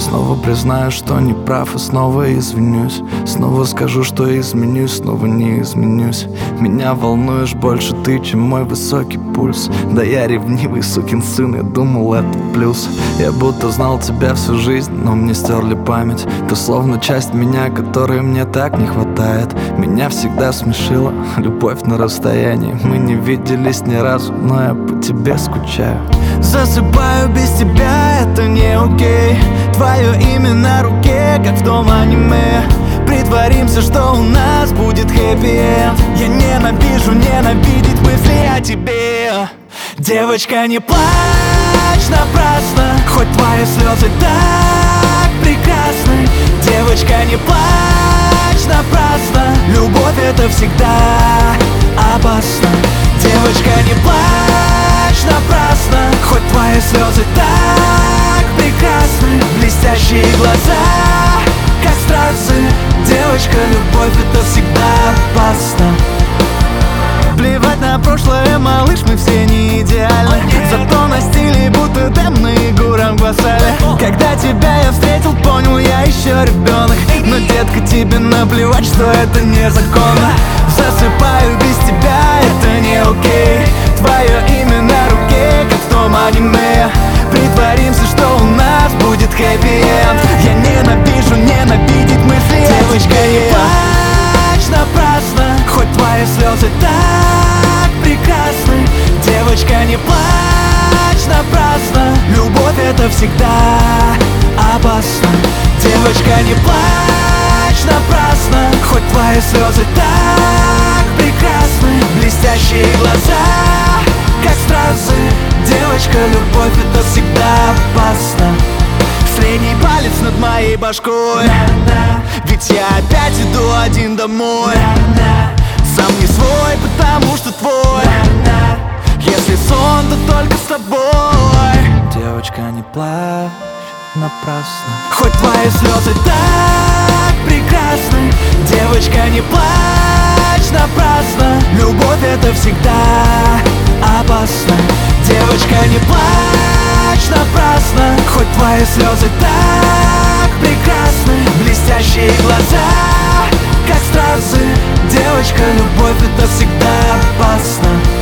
Снова признаю, что не прав, и снова извинюсь. Снова скажу, что изменюсь, снова не изменюсь. Меня волнуешь больше ты, чем мой высокий пульс. Да я ревнивый сукин сын, я думал, это плюс. Я будто знал тебя всю жизнь, но мне стерли память. Ты словно часть меня, которой мне так не хватает. Меня всегда смешила любовь на расстоянии. Мы не виделись ни разу, но я по тебе скучаю. Засыпаю без тебя, это не окей. Твое имя на руке, как в том аниме. Притворимся, что у нас будет хэппи-энд. Я ненавижу ненавидеть мысли о тебе. Девочка, не плачь напрасно, хоть твои слезы так прекрасны. Девочка, не плачь напрасно, любовь это всегда опасно. Девочка, не плачь напрасно, хоть твои слезы так прекрасны. Блестящие глаза, как стразы. Девочка, любовь это всегда опасно. Плевать на прошлое, малыш, мы все не идеальны. Зато на стиле будто демные гурам гвасали. Когда тебя я встретил, понял, я еще ребенок. Но, детка, тебе наплевать, что это незаконно. Засыпаю без тебя, это не окей. Твое имя на руке, как в том аниме. Притворимся, что у нас будет хэппи-энд. Я ненавижу ненавидеть мысли. Девочка, не плачь напрасно, хоть твои слезы так прекрасны. Девочка, не плачь напрасно, любовь это всегда опасно. Девочка, не плачь напрасно, хоть твои слезы так прекрасны. Блестящие глаза, как стразы. Девочка, любовь это всегда опасно. Средний палец над моей башкой, ведь я опять иду один домой. Сам не свой, потому что твой. Если сон, то только с тобой. Девочка, не плачь напрасно, хоть твои слезы так прекрасны. Девочка, не плачь напрасно, любовь это всегда опасно. Девочка, не плачь напрасно, хоть твои слезы так прекрасны. Блестящие глаза, как стразы. Девочка, любовь это всегда опасно.